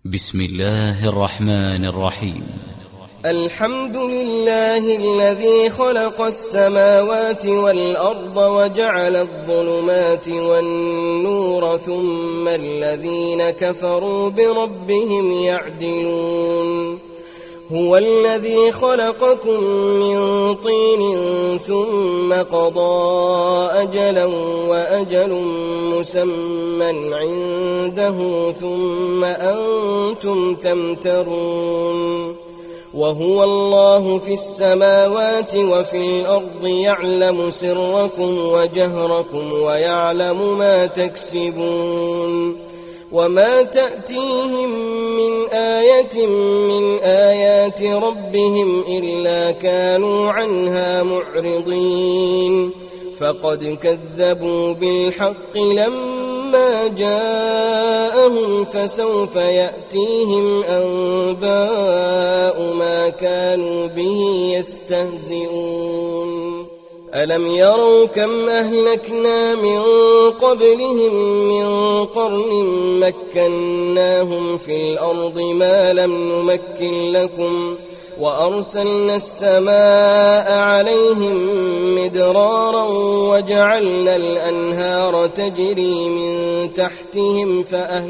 بسم الله الرحمن الرحيم. الحمد لله الذي خلق السماوات والأرض وجعل الظلمات والنور ثم الذين كفروا بربهم يعدلون. هو الذي خلقكم من طين ثم قضى أجلا وأجل مسمى عنده ثم أنتم تمترون. وهو الله في السماوات وفي الأرض يعلم سركم وجهركم ويعلم ما تكسبون. وما تأتيهم من آية من آيات ربهم إلا كانوا عنها معرضين. فقد كذبوا بالحق لما جاءهم فسوف يأتيهم أنباء ما كانوا به يستهزئون. ألم يروا كم أهلكنا من قبلهم من قرن مكناهم في الأرض ما لم نمكن لكم وأرسلنا السماء عليهم مدرارا وجعلنا الأنهار تجري من تحتهم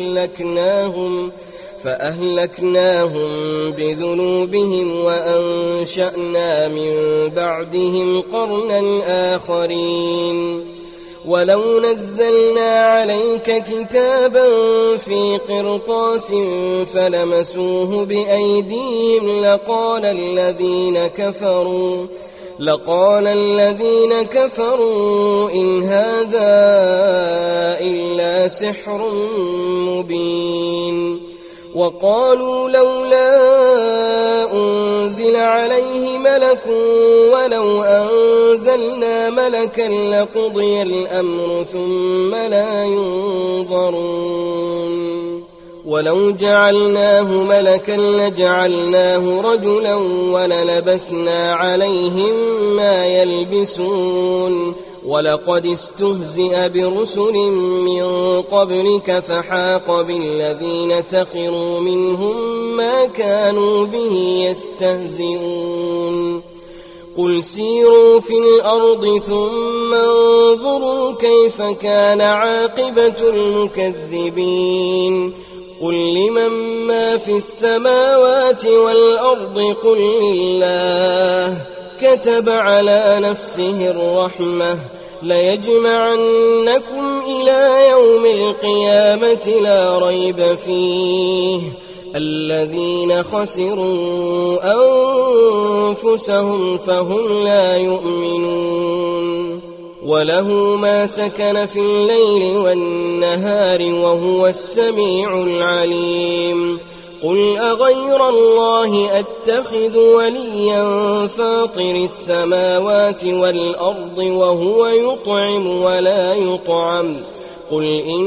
فأهلكناهم بذنوبهم وأنشأنا من بعدهم قرنا آخرين. ولو نزلنا عليك كتابا في قرطاس فلمسوه بأيديهم لقال الذين كفروا إن هذا إلا سحر مبين. وقالوا لولا أنزل عليه ملك ولو أنزلنا ملكا لقضي الأمر ثم لا ينظرون. ولو جعلناه ملكا لجعلناه رجلا وللبسنا عليهم ما يلبسون. ولقد استهزئ برسل من قبلك فحاق بالذين سخروا منهم ما كانوا به يستهزئون. قل سيروا في الأرض ثم انظروا كيف كان عاقبة المكذبين. قل لمن ما في السماوات والأرض قل لله كتب على نفسه الرحمة ليجمعنكم إلى يوم القيامة لا ريب فيه الذين خسروا أنفسهم فهم لا يؤمنون. وله ما سكن في الليل والنهار وهو السميع العليم. قل أغير الله أتخذ وليا فاطر السماوات والأرض وهو يطعم ولا يطعم. قل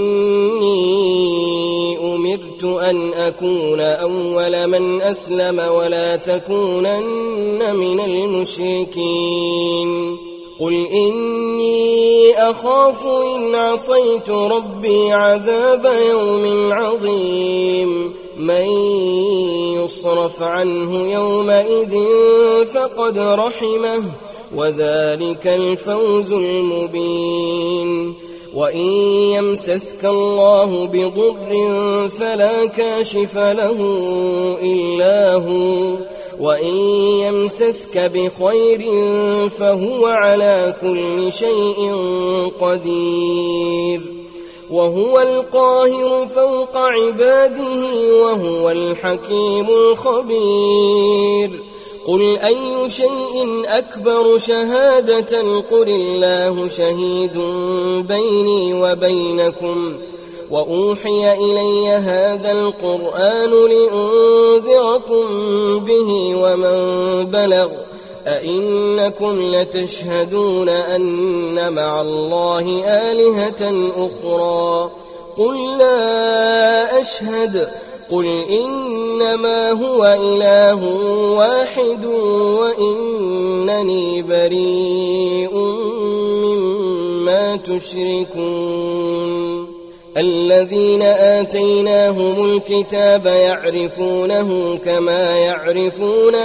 إني أمرت أن أكون أول من أسلم ولا تكونن من المشركين. قل إني أخاف إن عصيت ربي عذاب يوم عظيم. من يصرف عنه يومئذ فقد رحمه وذلك الفوز المبين. وإن يمسسك الله بضر فلا كاشف له إلا هو وإن يمسسك بخير فهو على كل شيء قدير. وهو القاهر فوق عباده وهو الحكيم الخبير. قل أي شيء أكبر شهادة قل الله شهيد بيني وبينكم. وأوحي إلي هذا القرآن لأنذركم به ومن بلغ. أئنكم لتشهدون أن مع الله آلهة أخرى قل لا أشهد. قل إنما هو إله واحد وإنني بريء مما تشركون. الذين آتيناهم الكتاب يعرفونه كما يعرفون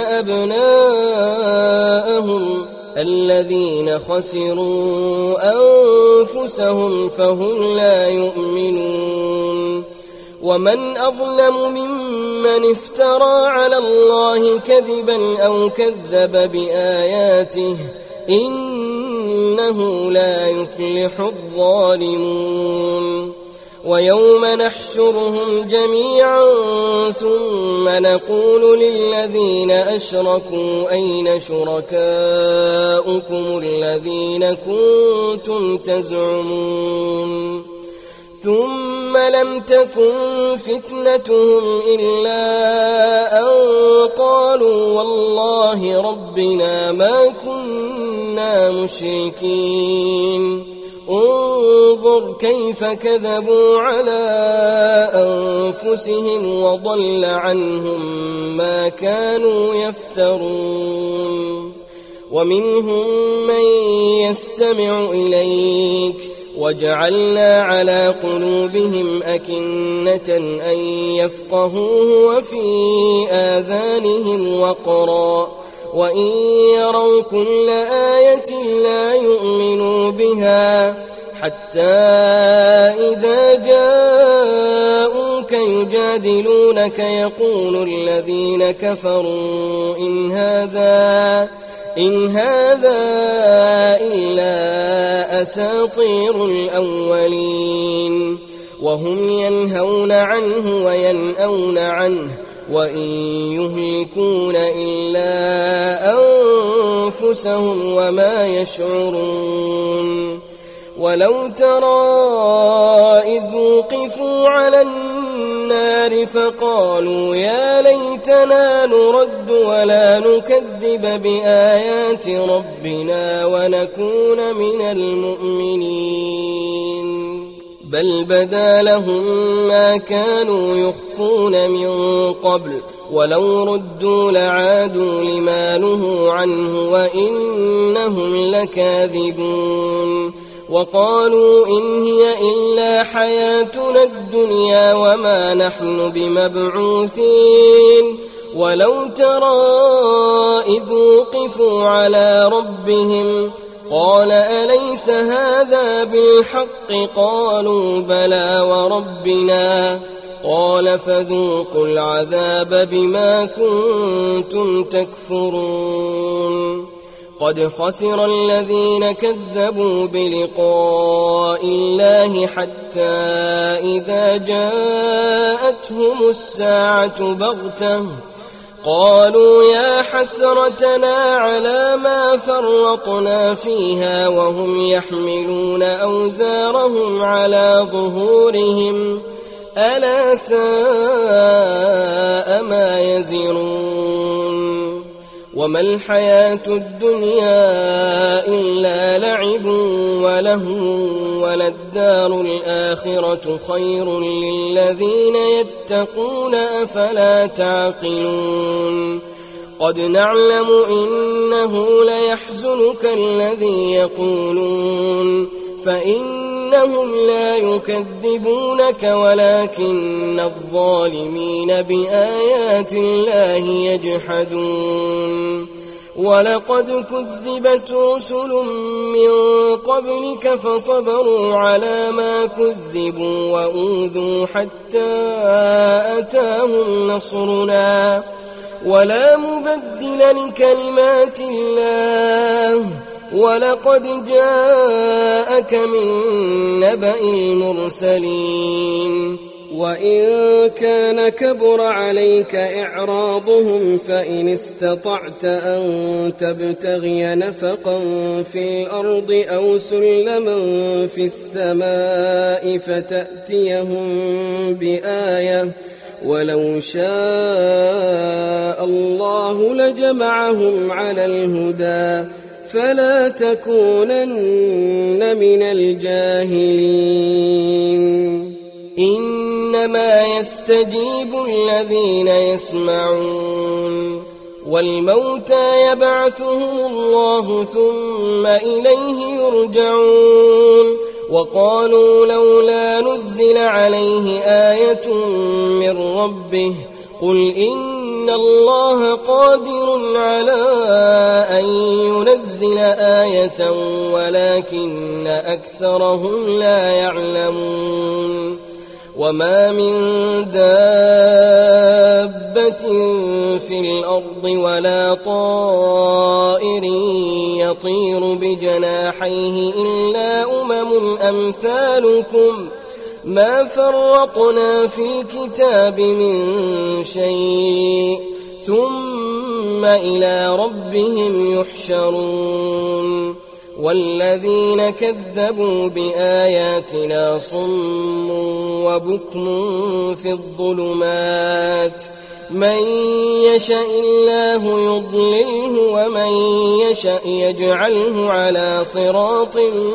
أبناءهم الذين خسروا أنفسهم فهم لا يؤمنون ومن أظلم ممن افترى على الله كذبا أو كذب بآياته إنه لا يفلح الظالمون ويوم نحشرهم جميعا ثم نقول للذين أشركوا أين شركاؤكم الذين كنتم تزعمون ثم لم تكن فتنتهم إلا أن قالوا والله ربنا ما كنا مشركين انظر كيف كذبوا على أنفسهم وضل عنهم ما كانوا يفترون ومنهم من يستمع إليك وجعلنا على قلوبهم أكنة أن يفقهوه وفي آذانهم وقرا وإن يروا كل آية لا يؤمنوا بها حتى إذا جاءوك يجادلونك يقول الذين كفروا إن هذا إلا أساطير الأولين وهم ينهون عنه وينأون عنه وإن يهلكون إلا أنفسهم وما يشعرون ولو ترى إذ وقفوا على النار فقالوا يا ليتنا نرد ولا نكذب بآيات ربنا ونكون من المؤمنين بل بدا لهم ما كانوا يخفون من قبل ولو ردوا لعادوا لما نهوا عنه وإنهم لكاذبون وقالوا إن هي إلا حياتنا الدنيا وما نحن بمبعوثين ولو ترى إذ وقفوا على ربهم قال أليس هذا بالحق قالوا بلى وربنا قال فذوقوا العذاب بما كنتم تكفرون قد خسر الذين كذبوا بلقاء الله حتى إذا جاءتهم الساعة بغتة قالوا يا حسرتنا على ما فرطنا فيها وهم يحملون أوزارهم على ظهورهم ألا ساء ما يزرون وما الحياة الدنيا إلا لعب ولهو وللدار الآخرة خير للذين يتقون أفلا تعقلون قد نعلم إنه ليحزنك الذي يقولون فإنهم لا يكذبونك ولكن الظالمين بآيات الله يجحدون ولقد كذبت رسل من قبلك فصبروا على ما كذبوا وأوذوا حتى أتاهم نصرنا ولا مبدل لكلمات الله ولقد جاءك من نبأ المرسلين وإن كان كبر عليك إعراضهم فإن استطعت أن تبتغي نفقا في الأرض أو سلما في السماء فتأتيهم بآية ولو شاء الله لجمعهم على الهدى فلا تكونن من الجاهلين إنما يستجيب الذين يسمعون والموتى يبعثهم الله ثم إليه يرجعون وقالوا لولا نزل عليه آية من ربه قل إن الله قادر على أن ينزل آية ولكن أكثرهم لا يعلمون وما من دابة في الأرض ولا طائر يطير بجناحيه إلا أمثالكم ما فرطنا في الكتاب من شيء ثم إلى ربهم يحشرون والذين كذبوا بآياتنا صم وبكم في الظلمات من يشاء الله يضلله ومن يشاء يجعله على صراط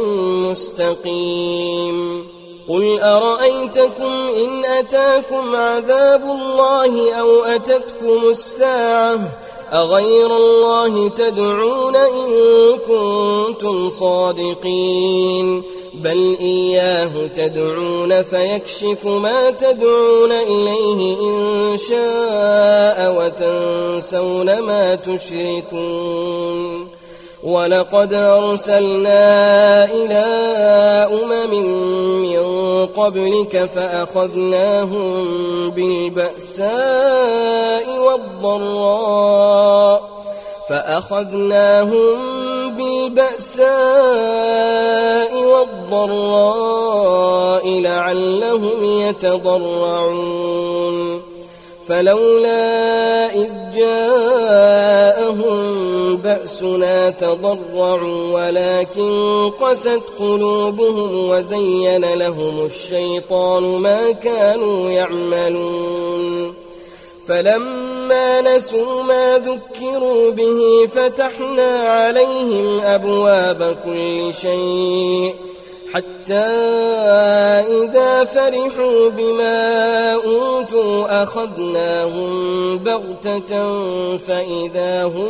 مستقيم قل أرأيتكم إن أتاكم عذاب الله أو أتتكم الساعة أغير الله تدعون إن كنتم صادقين بل إياه تدعون فيكشف ما تدعون إليه إن شاء وتنسون ما تشركون ولقد أرسلنا إلى من قبلك فأخذناهم بالبأساء والضراء لعلهم يتضرعون فلولا إذ جاءهم بأسنا تضرعوا ولكن قست قلوبهم وزين لهم الشيطان ما كانوا يعملون فلما نسوا ما ذكروا به فتحنا عليهم أبواب كل شيء حتى إذا فرحوا بما أوتوا أخذناهم بغتة فإذا هم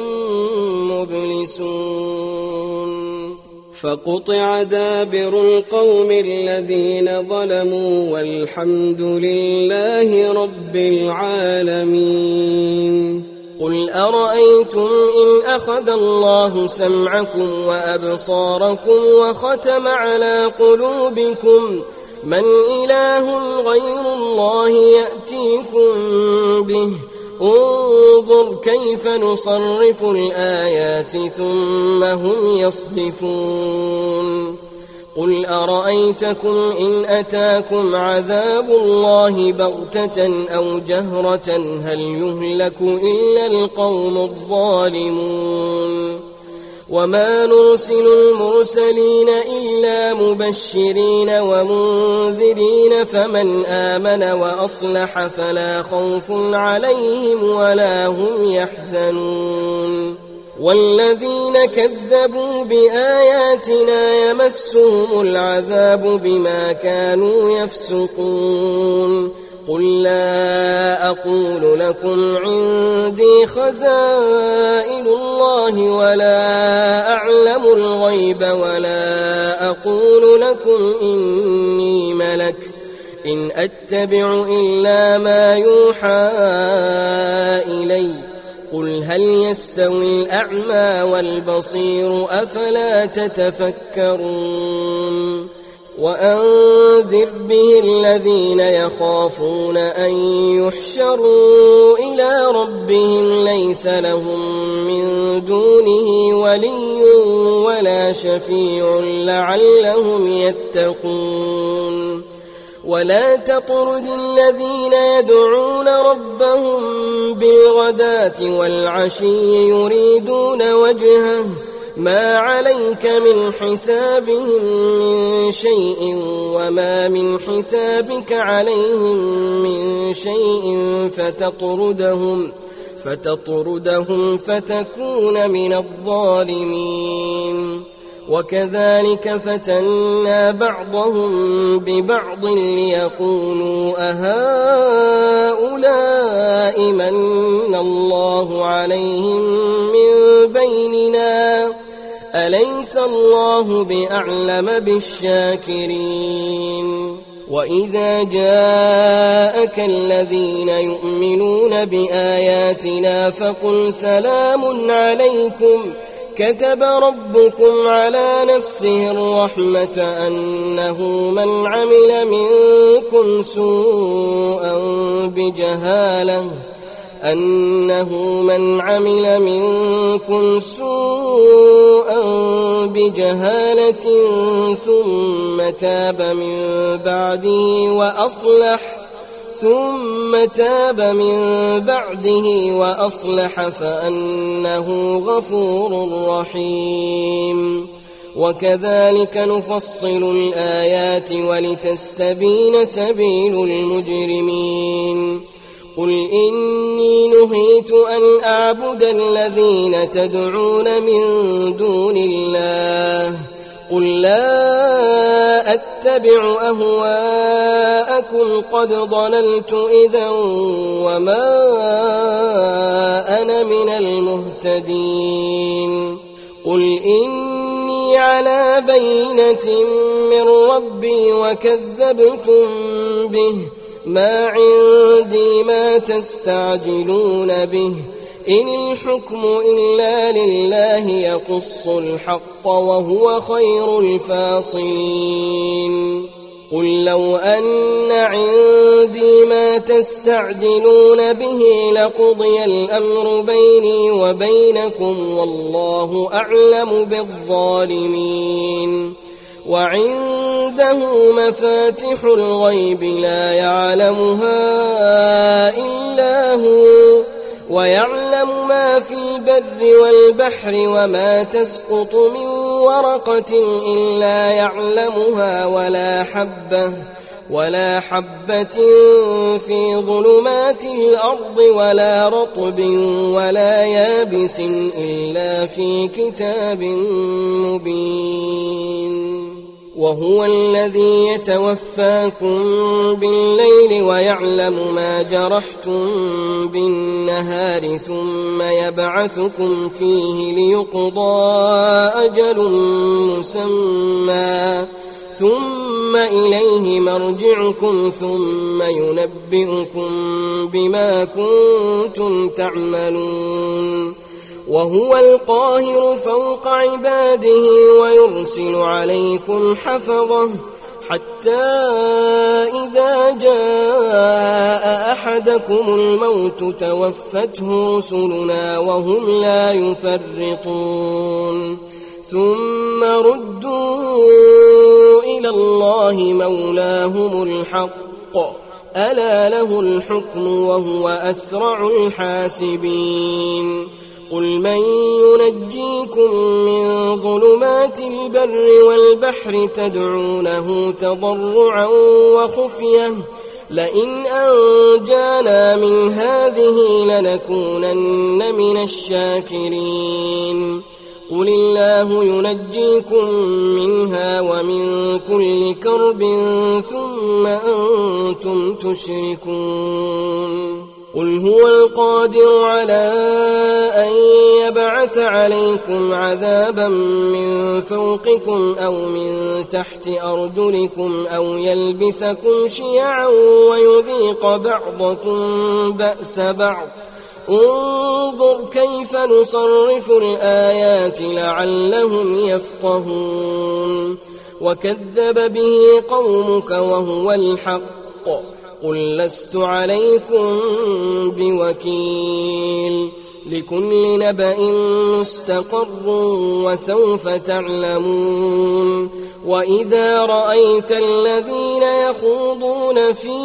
مبلسون فقطع دابر القوم الذين ظلموا والحمد لله رب العالمين قل أرأيتم إن أخذ الله سمعكم وأبصاركم وختم على قلوبكم من إله غير الله يأتيكم به انظر كيف نصرف الآيات ثم هم يصدفون قل أرأيتكم إن أتاكم عذاب الله بغتة أو جهرة هل يهلك إلا القوم الظالمون وما نرسل المرسلين إلا مبشرين ومنذرين فمن آمن وأصلح فلا خوف عليهم ولا هم يحزنون والذين كذبوا بآياتنا يمسهم العذاب بما كانوا يفسقون قل لا أقول لكم عندي خزائن الله ولا أعلم الغيب ولا أقول لكم إني ملك إن أتبع إلا ما يوحى إلي قل هل يستوي الأعمى والبصير أفلا تتفكرون وأنذر به الذين يخافون أن يحشروا إلى ربهم ليس لهم من دونه ولي ولا شفيع لعلهم يتقون ولا تطرد الذين يدعون ربهم بالغداة والعشي يريدون وجهه ما عليك من حسابهم من شيء وما من حسابك عليهم من شيء فتطردهم فتكون من الظالمين وكذلك فتنا بعضهم ببعض ليقولوا أهؤلاء من الله عليهم من بيننا أليس أليس الله بأعلم بالشاكرين وإذا جاءك الذين يؤمنون بآياتنا فقل سلام عليكم كتب ربكم على نفسه الرحمة أنه من عمل منكم سوءا بجهالة ثم تاب من بعده وأصلح فأنه غفور رحيم وكذلك نفصل الآيات ولتستبين سبيل المجرمين قل إني نهيت أن أعبد الذين تدعون من دون الله قل لا أتبع أهواءكم قد ضللت إذا وما أنا من المهتدين قل إني على بينة من ربي وكذبتم به ما عندي ما تستعجلون به إن الحكم إلا لله يقص الحق وهو خير الفاصلين قل لو أن عندي ما تستعجلون به لقضي الأمر بيني وبينكم والله أعلم بالظالمين وعنده مفاتح الغيب لا يعلمها إلا هو ويعلم ما في البر والبحر وما تسقط من ورقة إلا يعلمها ولا حبة في ظلمات الأرض ولا رطب ولا يابس إلا في كتاب مبين وهو الذي يتوفاكم بالليل ويعلم ما جرحتم بالنهار ثم يبعثكم فيه ليقضى أجل مسمى ثم إليه مرجعكم ثم ينبئكم بما كنتم تعملون وهو القاهر فوق عباده ويرسل عليكم حفظه حتى إذا جاء أحدكم الموت توفته رسلنا وهم لا يفرطون ثم ردوا إلى الله مولاهم الحق ألا له الحكم وهو أسرع الحاسبين قل من ينجيكم من ظلمات البر والبحر تدعونه تضرعا وخفية لئن أنجانا من هذه لنكونن من الشاكرين قل الله ينجيكم منها ومن كل كرب ثم أنتم تشركون قل هو القادر على أن يبعث عليكم عذابا من فوقكم أو من تحت أرجلكم أو يلبسكم شيعا ويذيق بعضكم بأس بعض انظر كيف نصرف الآيات لعلهم يفقهون وكذب به قومك وهو الحق قل لست عليكم بوكيل لكل نبأ مستقر وسوف تعلمون وإذا رأيت الذين يخوضون في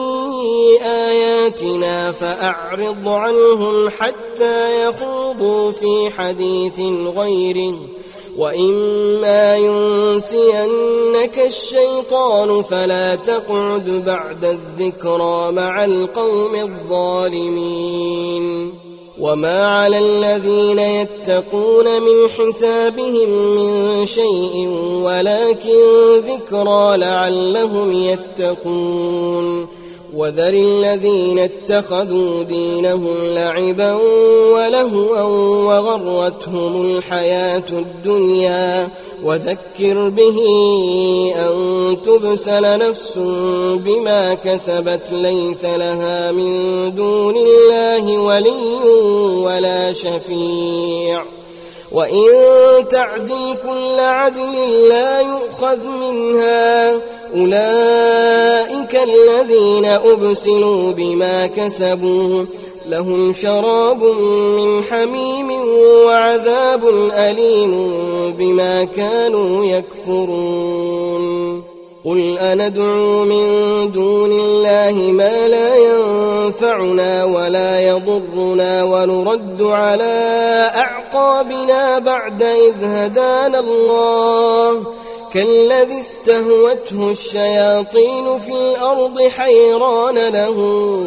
آياتنا فأعرض عنهم حتى يخوضوا في حديث غيره وإما ينسينك الشيطان فلا تقعد بعد الذكرى مع القوم الظالمين وما على الذين يتقون من حسابهم من شيء ولكن ذكرى لعلهم يتقون وذر الذين اتخذوا دينهم لعبا ولهوا وغرتهم الحياة الدنيا وذكر به أن تبسل نفس بما كسبت ليس لها من دون الله ولي ولا شفيع وإن تعدل كل عدل لا يؤخذ منها أولئك الذين أبسلوا بما كسبوا لهم شراب من حميم وعذاب أليم بما كانوا يكفرون قل أندعو من دون الله ما لا ينفعنا ولا يضرنا ونرد على أعقابنا بعد إذ هدانا الله كالذي استهوته الشياطين في الأرض حيران له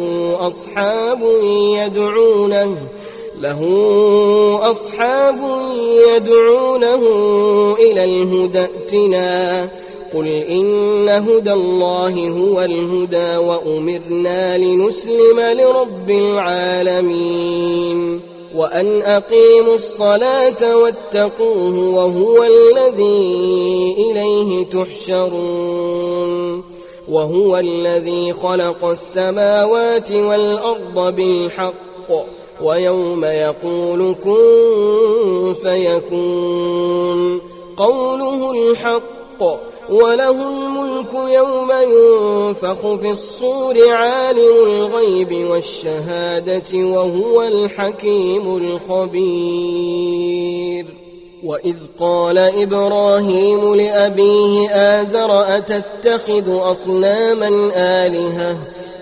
أصحاب يدعونه إلى الهدى ائتنا قل إن هدى الله هو الهدى وأمرنا لنسلم لرب العالمين وأن أقيموا الصلاة واتقوه وهو الذي إليه تحشرون وهو الذي خلق السماوات والأرض بالحق ويوم يقول كن فيكون قوله الحق وله الملك يوم ينفخ في الصور عالم الغيب والشهادة وهو الحكيم الخبير وإذ قال إبراهيم لأبيه آزر أتتخذ أصناما آلهة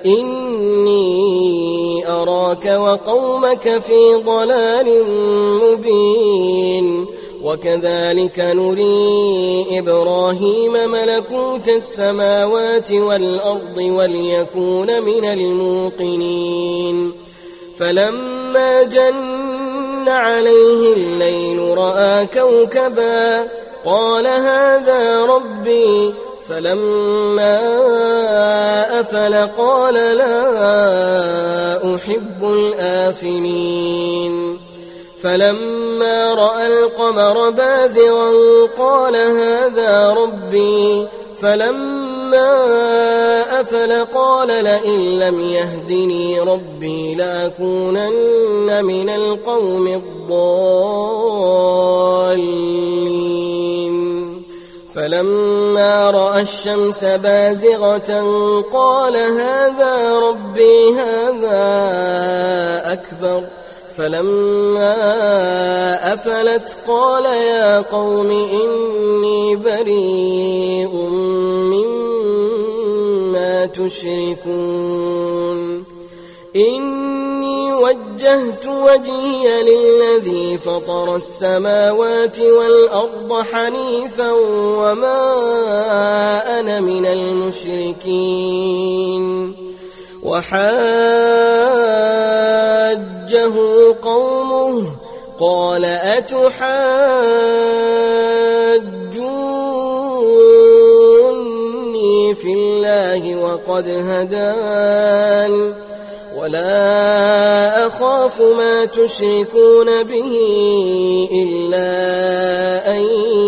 إني أراك وقومك في ضلال مبين وكذلك نري إبراهيم ملكوت السماوات والأرض وليكون من الموقنين فلما جن عليه الليل رأى كوكبا قال هذا ربي فلما أفل قال لا أحب الآفلين فلما رأى القمر بازغا قال هذا ربي فلما أفل قال لئن لم يهدني ربي لأكونن من القوم الضالين فلما رأى الشمس بازغة قال هذا ربي هذا أكبر فلما أفلت قال يا قوم إني بريء مما تشركون إني وجهت وجهي للذي فطر السماوات والأرض حنيفا وما أنا من المشركين وحاجه قومه قال أتحاجوني في الله وقد هدان ولا أخاف ما تشركون به إلا أن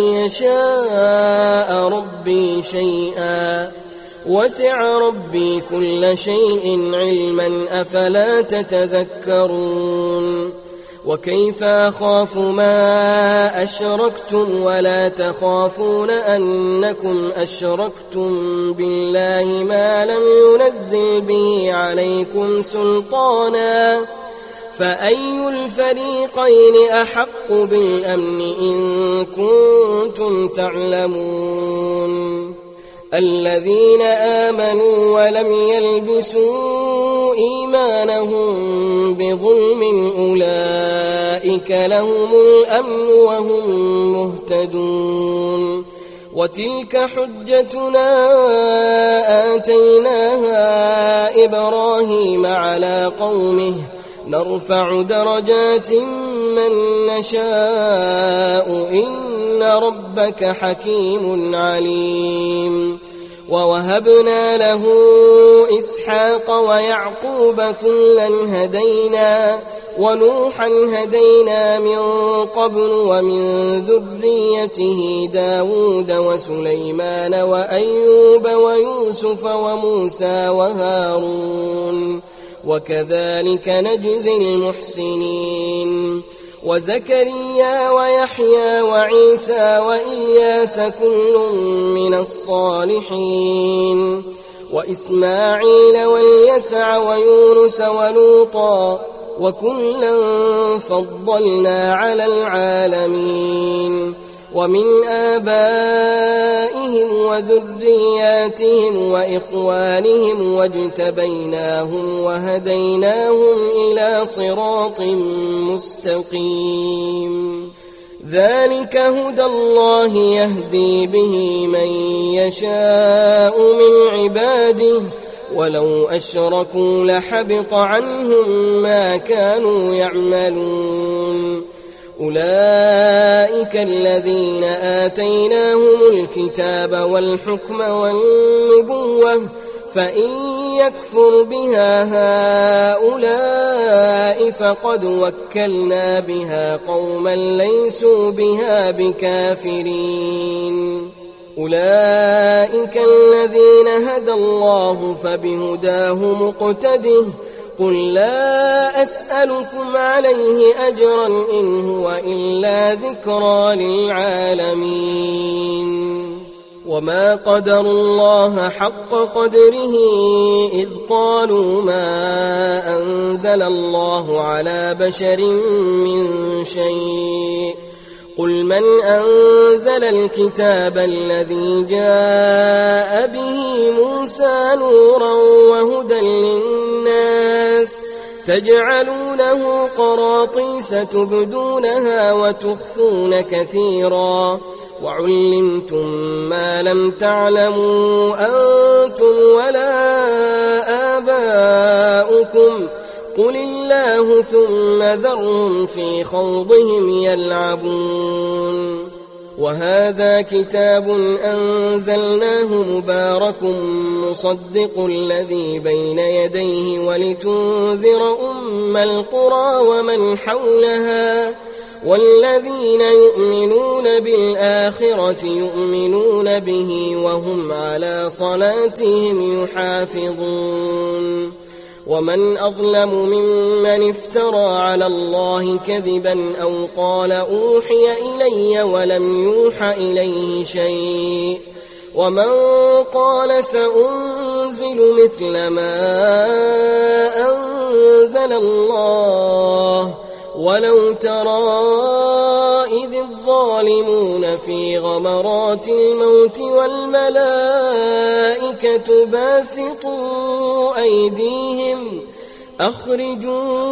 يشاء ربي شيئا وسع ربي كل شيء علما أفلا تتذكرون وكيف أخاف ما أشركتم ولا تخافون أنكم أشركتم بالله ما لم ينزل به عليكم سلطانا فأي الفريقين أحق بالأمن إن كنتم تعلمون الذين آمنوا ولم يلبسوا إيمانهم بظلم أولئك لهم الأمن وهم مهتدون وتلك حجتنا آتيناها إبراهيم على قومه نرفع درجات من نشاء إن ربك حكيم عليم ووهبنا له إسحاق ويعقوب كلا هدينا ونوحا هدينا من قبل ومن ذريته داود وسليمان وأيوب ويوسف وموسى وهارون وكذلك نجزي المحسنين وزكريا ويحيى وعيسى وإياس كل من الصالحين وإسماعيل واليسع ويونس ولوطا وكلا فضلنا على العالمين ومن آبائهم وذرياتهم وإخوانهم واجتبيناهم وهديناهم إلى صراط مستقيم ذلك هدى الله يهدي به من يشاء من عباده ولو أشركوا لحبط عنهم ما كانوا يعملون أولئك الذين آتيناهم الكتاب والحكم والنبوة فإن يكفر بها هؤلاء فقد وكلنا بها قوما ليسوا بها بكافرين أولئك الذين هدى الله فبهداه مقتده قل لا أسألكم عليه أجرا إن هو إلا ذكرى للعالمين وما قدروا الله حق قدره إذ قالوا ما أنزل الله على بشر من شيء قل من أنزل الكتاب الذي جاء به موسى نورا وهدى للناس تجعلونه قراطيس تبدونها وتخفون كثيرا وعلمتم ما لم تعلموا أنتم ولا آباؤكم قل الله ثم ذرهم في خوضهم يلعبون وهذا كتاب أنزلناه مبارك مصدق الذي بين يديه ولتنذر أم القرى ومن حولها والذين يؤمنون بالآخرة يؤمنون به وهم على صلاتهم يحافظون ومن أظلم ممن افترى على الله كذبا أو قال أوحي إلي ولم يوح إليه شيء ومن قال سأنزل مثل ما أنزل الله ولو ترى إذ الظالمون في غمرات الموت والملائكة باسطوا أيديهم أخرجوا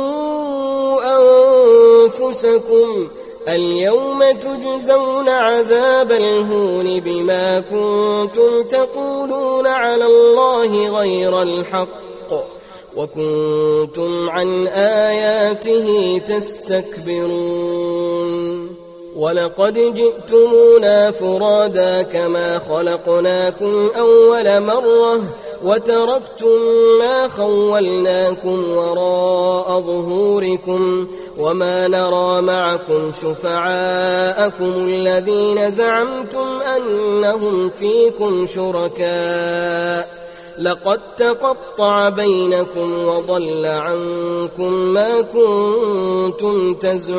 أنفسكم اليوم تجزون عذاب الهون بما كنتم تقولون على الله غير الحق وكنتم عن آياته تستكبرون ولقد جئتمونا فرادا كما خلقناكم أول مرة وتركتم ما خولناكم وراء ظهوركم وما نرى معكم شفعاءكم الذين زعمتم أنهم فيكم شركاء لقد تقطع بينكم وضل عنكم ما كنتم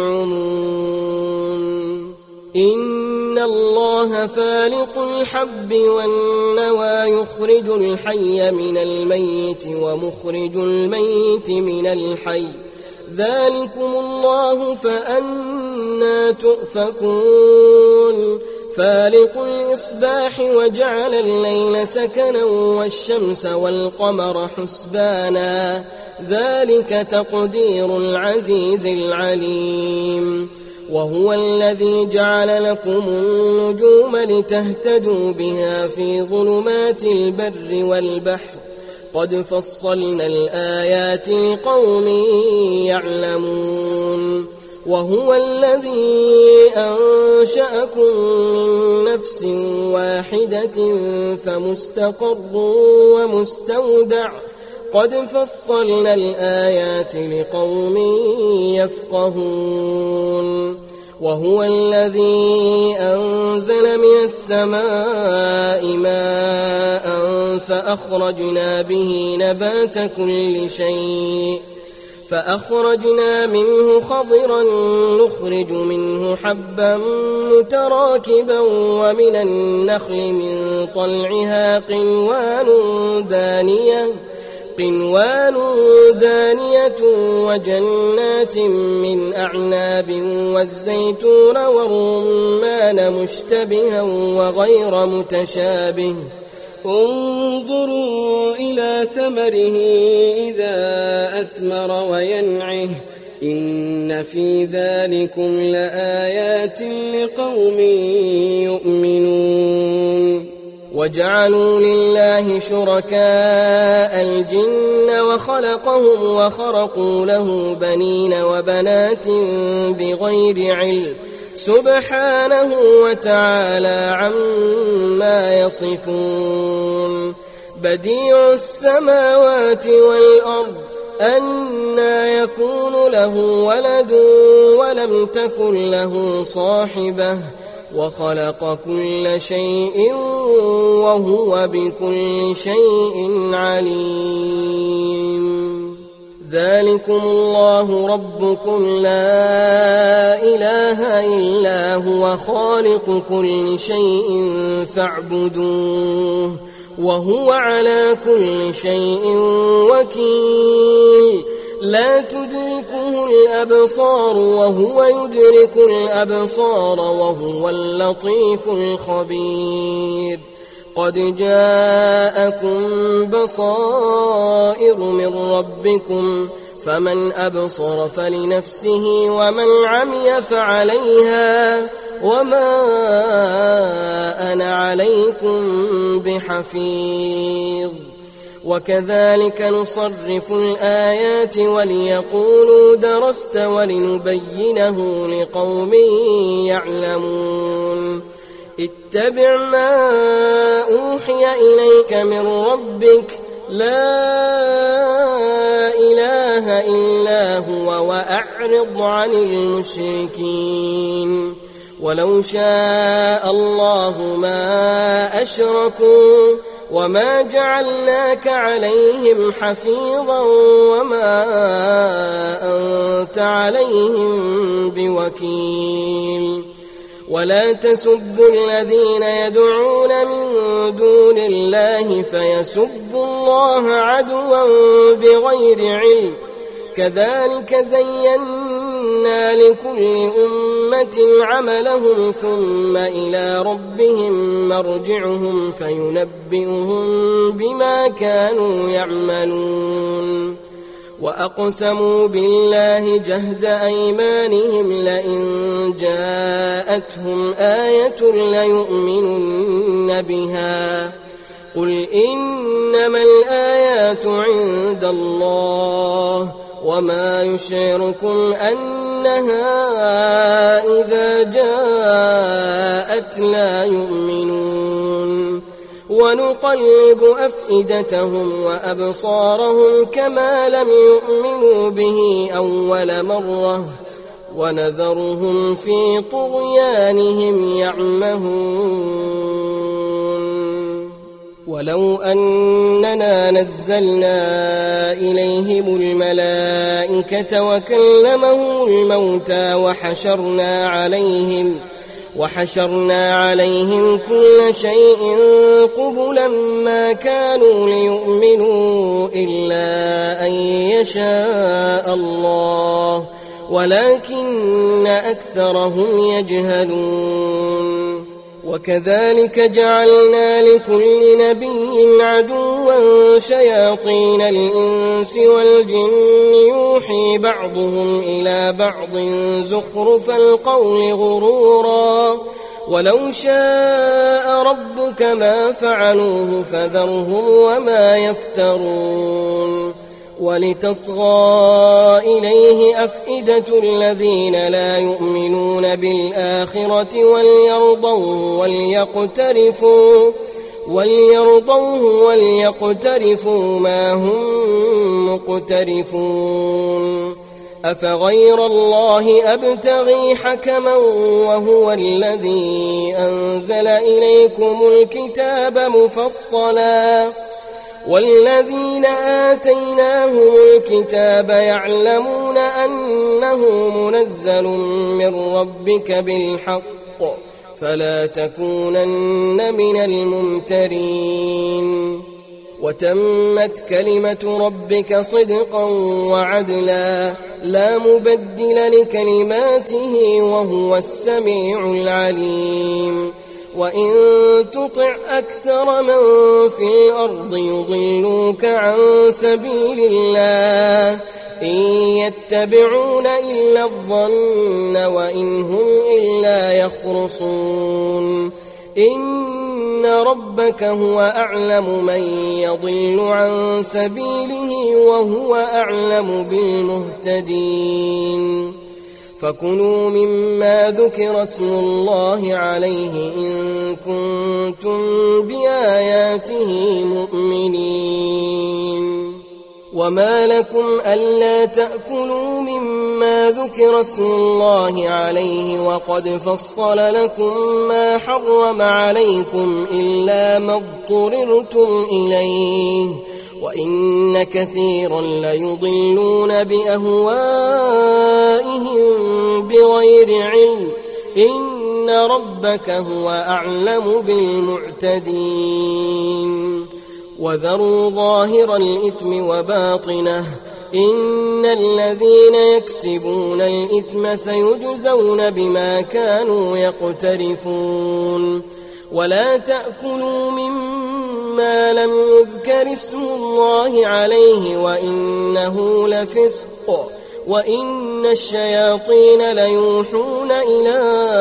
تزعمون إن الله فالق الحب والنوى يخرج الحي من الميت ومخرج الميت من الحي ذلكم الله فأنى تؤفكون فالق الإصباح وجعل الليل سكنا والشمس والقمر حسبانا ذلك تقدير العزيز العليم وهو الذي جعل لكم النجوم لتهتدوا بها في ظلمات البر والبحر قد فصلنا الآيات لقوم يعلمون وهو الذي أنشأكم من نفس واحدة فمستقر ومستودع قد فصلنا الآيات لقوم يفقهون وهو الذي أنزل من السماء ماء فأخرجنا به نبات كل شيء فأخرجنا منه خضرا نخرج منه حبا متراكبا ومن النخل من طلعها قنوان دانية وجنات من أعناب والزيتون والرمان مشتبها وغير متشابه انظروا إلى ثمره إذا أثمر وينعه إن في ذلكم لآيات لقوم يؤمنون وجعلوا لله شركاء الجن وخلقهم وخرقوا له بنين وبنات بغير علم سبحانه وتعالى عما يصفون بديع السماوات والأرض أنى يكون له ولد ولم تكن له صاحبة وخلق كل شيء وهو بكل شيء عليم ذلكم الله ربكم لا إله إلا هو خالق كل شيء فاعبدوه وهو على كل شيء وكيل لا تدركه الأبصار وهو يدرك الأبصار وهو اللطيف الخبير قد جاءكم بصائر من ربكم فمن أبصر فلنفسه ومن عمي فعليها وما أنا عليكم بحفيظ وكذلك نصرف الآيات وليقولوا درست ولنبينه لقوم يعلمون اتبع ما أوحي إليك من ربك لا إله إلا هو وأعرض عن المشركين ولو شاء الله ما أشركوا وما جعلناك عليهم حفيظا وما أنت عليهم بوكيل ولا تسبوا الذين يدعون من دون الله فيسبوا الله عدوا بغير علم كذلك زينا لكل أمة عملهم ثم إلى ربهم مرجعهم فينبئهم بما كانوا يعملون وأقسموا بالله جهد أيمانهم لئن جاءتهم آية ليؤمنن بها قل إنما الآيات عند الله وما يشعركم أنها إذا جاءت لا يؤمنون ونقلب أفئدتهم وأبصارهم كما لم يؤمنوا به أول مرة ونذرهم في طغيانهم يعمهون ولو أننا نزلنا إليهم الملائكة وكلمهم الموتى وحشرنا عليهم كل شيء قبلا ما كانوا ليؤمنوا إلا أن يشاء الله ولكن أكثرهم يجهلون وكذلك جعلنا لكل نبي عدوا شياطين الإنس والجن يوحي بعضهم إلى بعض زخرف القول غرورا ولو شاء ربك ما فعلوه فذرهم وما يفترون ولتصغى إليه أفئدة الذين لا يؤمنون بالآخرة وليرضوه وليقترفوا ما هم مقترفون. أفغير الله أبتغي حكما وهو الذي أنزل إليكم الكتاب مفصلا والذين آتيناهم الكتاب يعلمون أنه منزل من ربك بالحق فلا تكونن من الممترين. وتمت كلمة ربك صدقا وعدلا لا مبدل لكلماته وهو السميع العليم. وإن تطع أكثر من في الأرض يضلوك عن سبيل الله إن يتبعون إلا الظن وإن هم إلا يخرصون. إن ربك هو أعلم من يضل عن سبيله وهو أعلم بالمهتدين. فكلوا مما ذكر اسم الله عليه إن كنتم بآياته مؤمنين. وما لكم ألا تأكلوا مما ذكر اسم الله عليه وقد فصل لكم ما حرم عليكم إلا ما اضطررتم إليه وإن كثيرا ليضلون بأهوائهم بغير علم إن ربك هو أعلم بالمعتدين. وذروا ظاهر الإثم وباطنه إن الذين يكسبون الإثم سيجزون بما كانوا يقترفون. ولا تأكلوا مما لم يذكر اسم الله عليه وإنه لفسق وإن الشياطين ليوحون إلى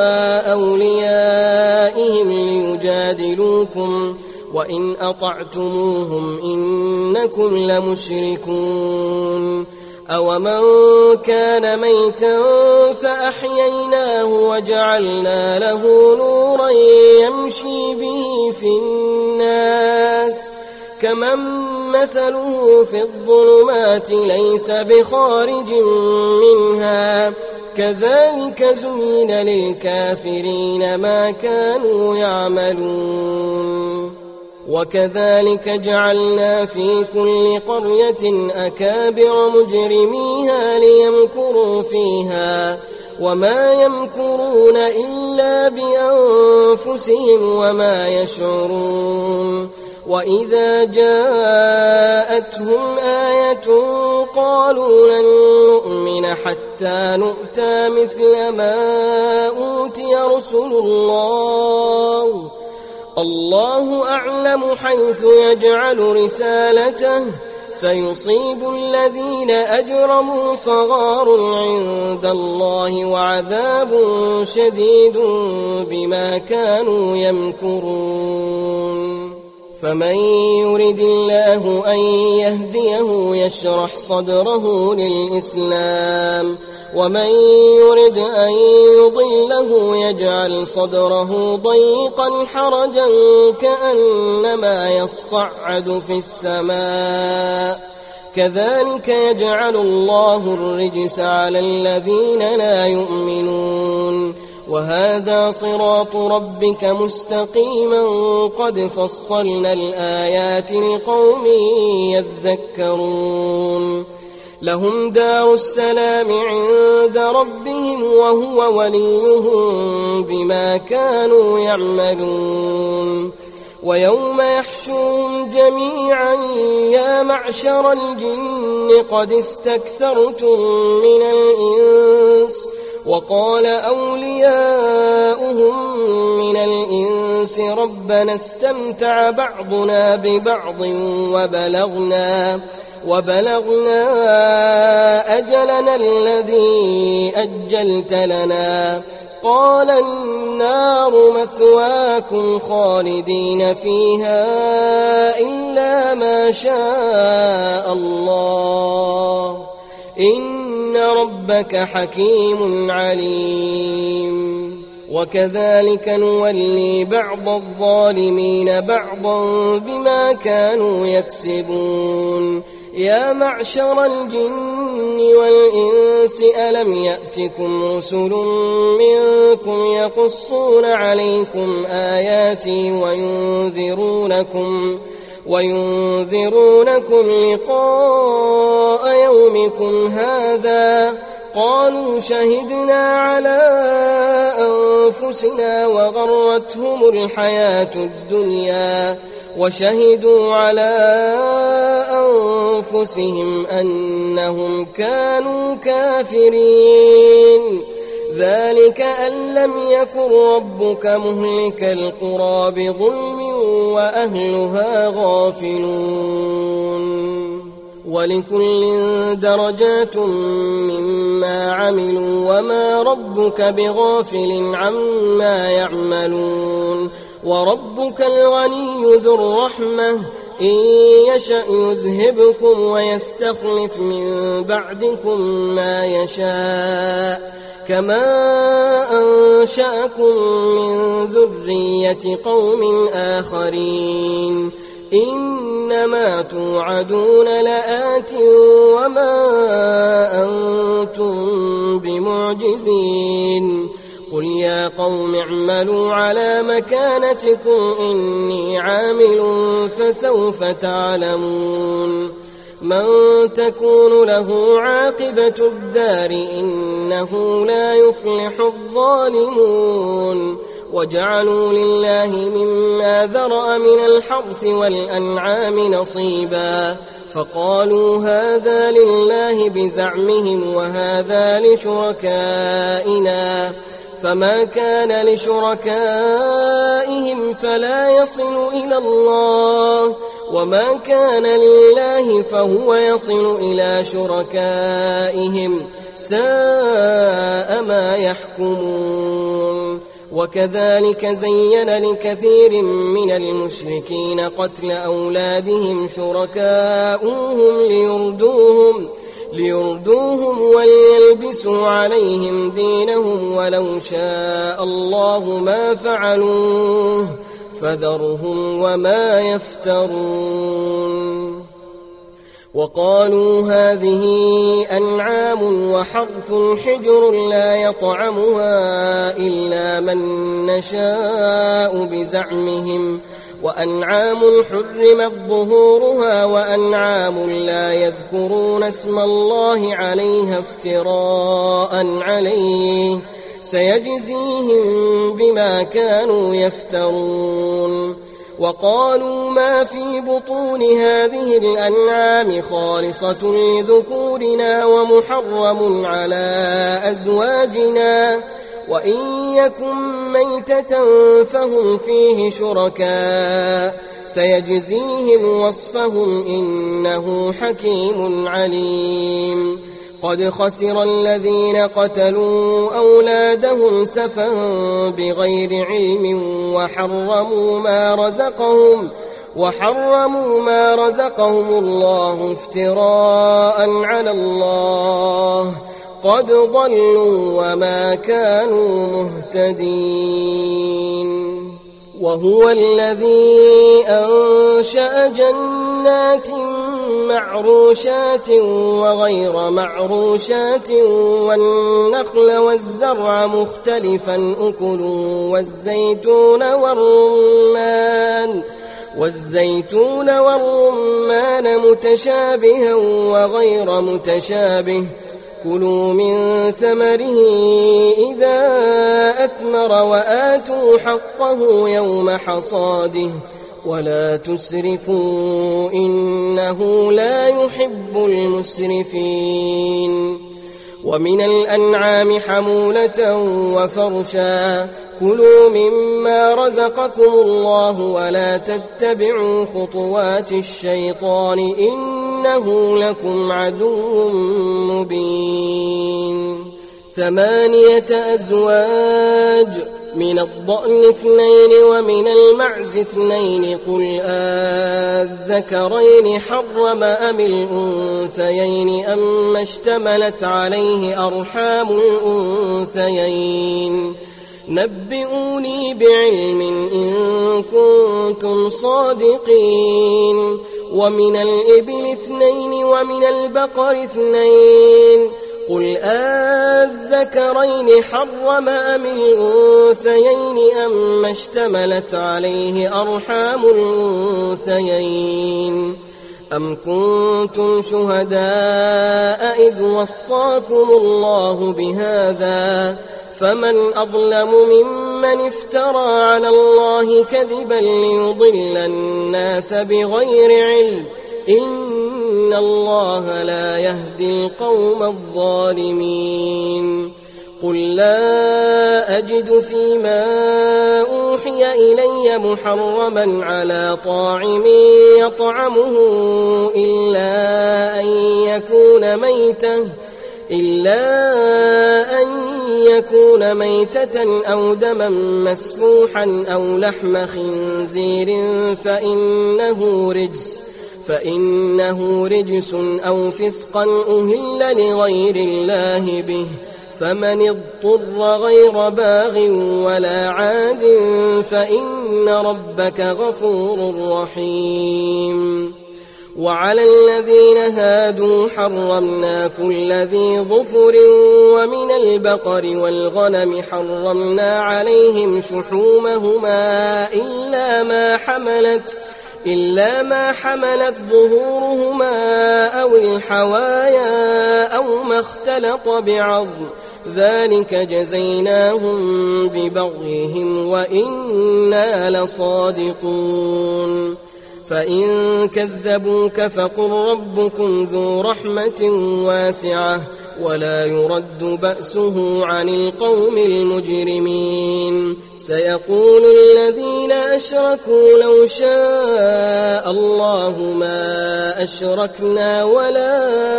أوليائهم ليجادلوكم وإن أطعتموهم إنكم لمشركون. أومن كان ميتا فأحييناه وجعلنا له نورا يمشي به في الناس كمن مثله في الظلمات ليس بخارج منها كذلك زين للكافرين ما كانوا يعملون. وكذلك جعلنا في كل قرية أكابر مجرميها ليمكروا فيها وما يمكرون إلا بأنفسهم وما يشعرون. وإذا جاءتهم آية قالوا لن نؤمن حتى نؤتى مثل ما أوتي رسل الله الله أعلم حيث يجعل رسالته سيصيب الذين أجرموا صغار عند الله وعذاب شديد بما كانوا يمكرون. فمن يرد الله أن يهديه يشرح صدره للإسلام ومن يرد أن يضله يجعل صدره ضيقا حرجا كأنما يصعد في السماء كذلك يجعل الله الرجس على الذين لا يؤمنون. وهذا صراط ربك مستقيما قد فصلنا الآيات لقوم يذكرون. لهم دار السلام عند ربهم وهو وليهم بما كانوا يعملون. ويوم يحشرهم جميعا يا معشر الجن قد استكثرتم من الإنس وقال أولياؤهم من الإنس ربنا استمتع بعضنا ببعض وبلغنا أجلنا الذي أجلت لنا قال النار مثواكم خالدين فيها إلا ما شاء الله إن ربك حكيم عليم وكذلك نولي بعض الظالمين بعضا بما كانوا يكسبون يا معشر الجن والإنس ألم يأتكم رسل منكم يقصون عليكم آياتي وينذرونكم لقاء يومكم هذا قالوا شهدنا على أنفسنا وغرتهم الحياة الدنيا وشهدوا على أنفسهم أنهم كانوا كافرين ذلك أن لم يكن ربك مهلك القرى بظلم وأهلها غافلون ولكل درجات مما عملوا وما ربك بغافل عما يعملون وربك الغني ذو الرحمة إن يشأ يذهبكم ويستخلف من بعدكم ما يشاء كما أنشأكم من ذرية قوم آخرين إنما توعدون لآت وما أنتم بمعجزين قل يا قوم اعملوا على مكانتكم إني عامل فسوف تعلمون من تكون له عاقبة الدار إنه لا يفلح الظالمون وجعلوا لله مما ذرأ من الحرث والأنعام نصيبا فقالوا هذا لله بزعمهم وهذا لشركائنا فما كان لشركائهم فلا يصل إلى الله وما كان لله فهو يصل إلى شركائهم ساء ما يحكمون وكذلك زين لكثير من المشركين قتل أولادهم شركاؤهم ليردوهم وليلبسوا عليهم دينهم ولو شاء الله ما فعلوه فذرهم وما يفترون وقالوا هذه أنعام وحرث حجر لا يطعمها إلا من نشاء بزعمهم وأنعام حرمت ظهورها وأنعام لا يذكرون اسم الله عليها افتراء عليه سيجزيهم بما كانوا يفترون وقالوا ما في بطون هذه الأنعام خالصة لذكورنا ومحرم على أزواجنا وإن يكن ميتة فهم فيه شركاء سيجزيهم وصفهم إنه حكيم عليم قد خسر الذين قتلوا أولادهم سفها بغير علم وحرموا ما رزقهم الله افتراء على الله قد ضلوا وما كانوا مهتدين وهو الذي أنشأ جنات معروشات وغير معروشات والنخل والزرع مختلفا أكله والزيتون والرمان متشابها وغير متشابه كلوا من ثمره إذا أثمر وآتوا حقه يوم حصاده ولا تسرفوا إنه لا يحب المسرفين ومن الأنعام حمولة وفرشا كلوا مما رزقكم الله ولا تتبعوا خطوات الشيطان إنه لكم عدو مبين 8 أزواج من الضأن 2 ومن المعز 2 قل الذكرين حرم أم الأنثيين أما اشتملت عليه أرحام الأنثيين نبئوني بعلم إن كنتم صادقين ومن الإبل 2 ومن البقر 2 قل الذكرين حرم أم الأنثيين أما اشتملت عليه أرحام الأنثيين أم كنتم شهداء إذ وصاكم الله بهذا فمن أظلم ممن افترى على الله كذبا ليضل الناس بغير علم إن الله لا يهدي القوم الظالمين قل لا أجد فيما أوحي إلي محرما على طاعم يطعمه إلا أن يكون ميتة أو دما مسفوحا أو لحم خنزير فإنه رجس أو فسقا أهل لغير الله به فمن اضطر غير باغ ولا عاد فإن ربك غفور رحيم وعلى الذين هادوا حرمنا كل ذي ظفر ومن البقر والغنم حرمنا عليهم شحومهما إلا ما حملت ظهورهما أو الحوايا أو ما اختلط بعظم ذلك جزيناهم ببغيهم وإنا لصادقون فإن كذبوك فقل ربكم ذو رحمة واسعة ولا يرد بأسه عن القوم المجرمين سيقول الذين أشركوا لو شاء الله ما أشركنا ولا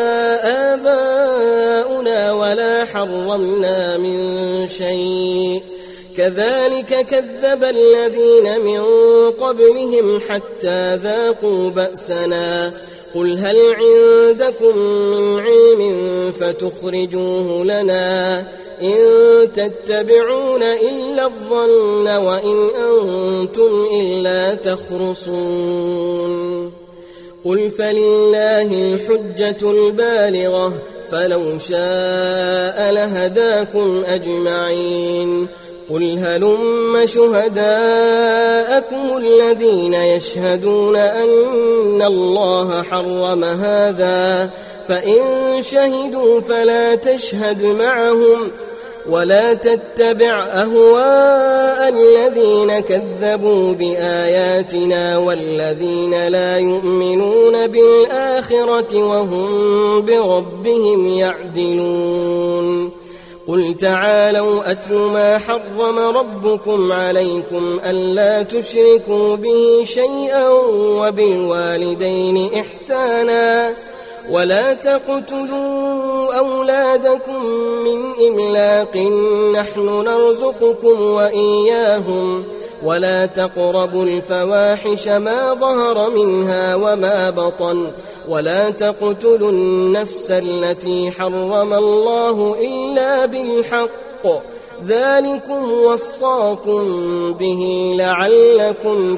آباؤنا ولا حرمنا من شيء كذلك كذب الذين من قبلهم حتى ذاقوا بأسنا قل هل عندكم من علم فتخرجوه لنا إن تتبعون إلا الظن وإن أنتم إلا تخرصون قل فلله الحجة البالغة فلو شاء لهداكم أجمعين قل هلم شهداءكم الذين يشهدون أن الله حرم هذا فإن شهدوا فلا تشهد معهم ولا تتبع أهواء الذين كذبوا بآياتنا والذين لا يؤمنون بالآخرة وهم بربهم يعدلون قل تعالوا أتل ما حرم ربكم عليكم ألا تشركوا به شيئا وبالوالدين إحسانا ولا تقتلوا أولادكم من إملاق نحن نرزقكم وإياهم ولا تقربوا الفواحش ما ظهر منها وما بطن ولا تقتلوا النفس التي حرم الله إلا بالحق ذلكم وصاكم به لعلكم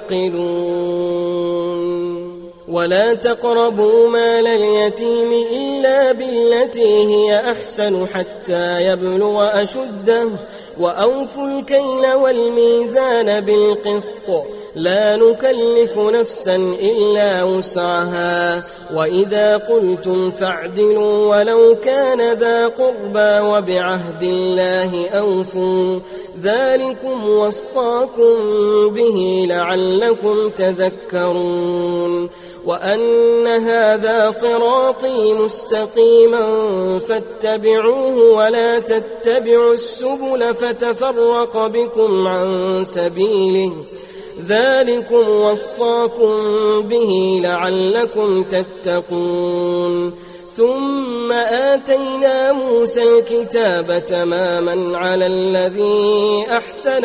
تعقلون ولا تقربوا مال اليتيم إلا بالتي هي أحسن حتى يبلغ أشده وأوفوا الكيل والميزان بالقسط لا نكلف نفسا إلا وسعها وإذا قلتم فاعدلوا ولو كان ذا قربى وبعهد الله أوفوا ذلكم وصاكم به لعلكم تذكرون وأن هذا صراطي مستقيما فاتبعوه ولا تتبعوا السبل فتفرق بكم عن سبيله ذلكم وصاكم به لعلكم تتقون ثم آتينا موسى الكتاب تماما على الذي أحسن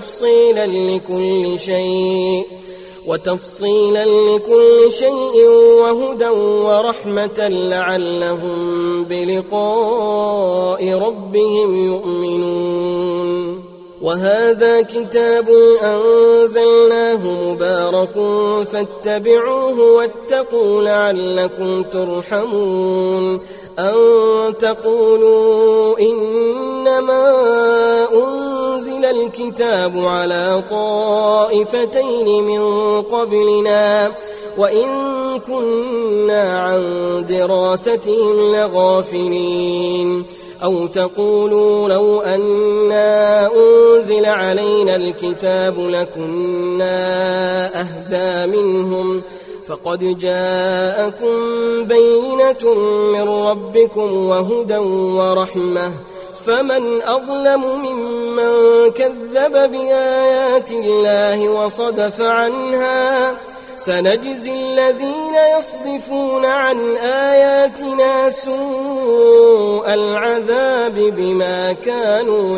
وتفصيلا لكل شيء وهدى ورحمة لعلهم بلقاء ربهم يؤمنون. وهذا كتاب أنزلناه مبارك فاتبعوه واتقوا لعلكم ترحمون. أن تقولوا إنما أنزل الكتاب على طائفتين من قبلنا وإن كنا عن دراستهم لغافلين. أو تقولوا لو أنا أنزل علينا الكتاب لكنا أهدى منهم فقد جاءكم بينة من ربكم وهدى ورحمة فمن أظلم ممن كذب بآيات الله وصدف عنها. سنجزي الذين يصدفون عن آياتنا سوء العذاب بما كانوا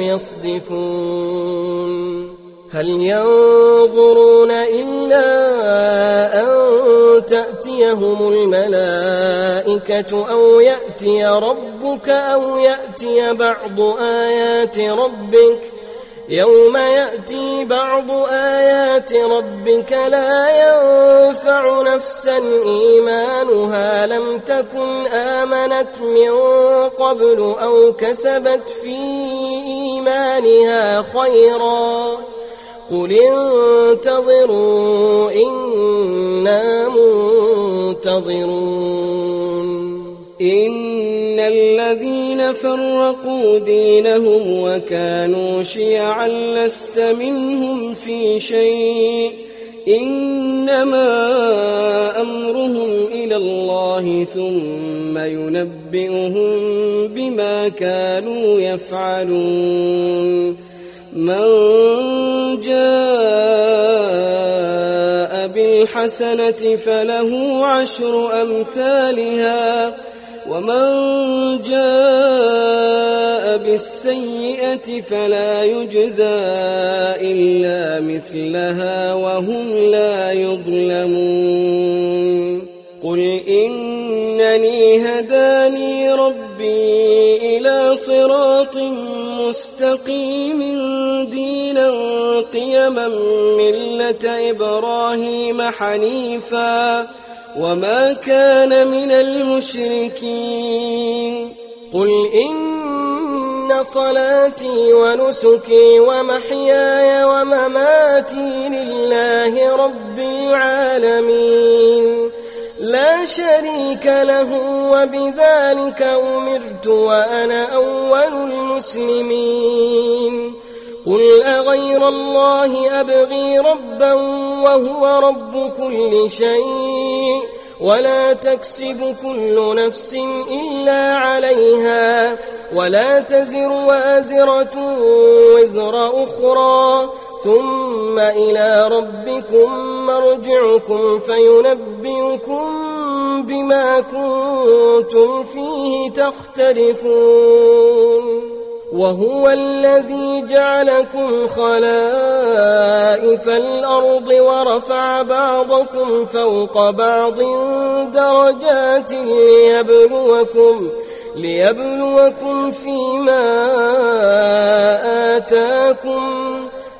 يصدفون. هل ينظرون إلا أن تأتيهم الملائكة أو يأتي ربك أو يأتي بعض آيات ربك؟ يوم يأتي بعض آيات ربك لا ينفع نفسا إيمانها لم تكن آمنت من قبل أو كسبت في إيمانها خيرا قل انتظروا إنا منتظرون. إن الذين فرقوا دينهم وكانوا شيعا لست منهم في شيء إنما أمرهم إلى الله ثم ينبئهم بما كانوا يفعلون. من جاء بالحسنة فله 10 أمثالها ومن جاء بالسيئة فلا يجزى إلا مثلها وهم لا يظلمون. قل إنني هداني ربي إلى صراط مستقيم دينا قيما ملة إبراهيم حنيفا وما كان من المشركين. قل إن صلاتي ونسكي ومحياي ومماتي لله رب العالمين لا شريك له وبذلك أمرت وأنا أول المسلمين. قل أغير الله أبغي ربا وهو رب كل شيء ولا تكسب كل نفس إلا عليها ولا تزر وازرة وزر أخرى ثم إلى ربكم مرجعكم فينبئكم بما كنتم فيه تختلفون. وهو الذي جعلكم خلائف الأرض ورفع بعضكم فوق بعض درجات ليبلوكم فيما آتاكم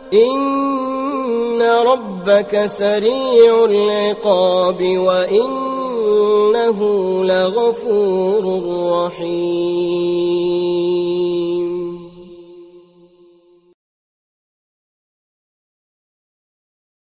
إن ربك سريع العقاب وإنه لغفور رحيم.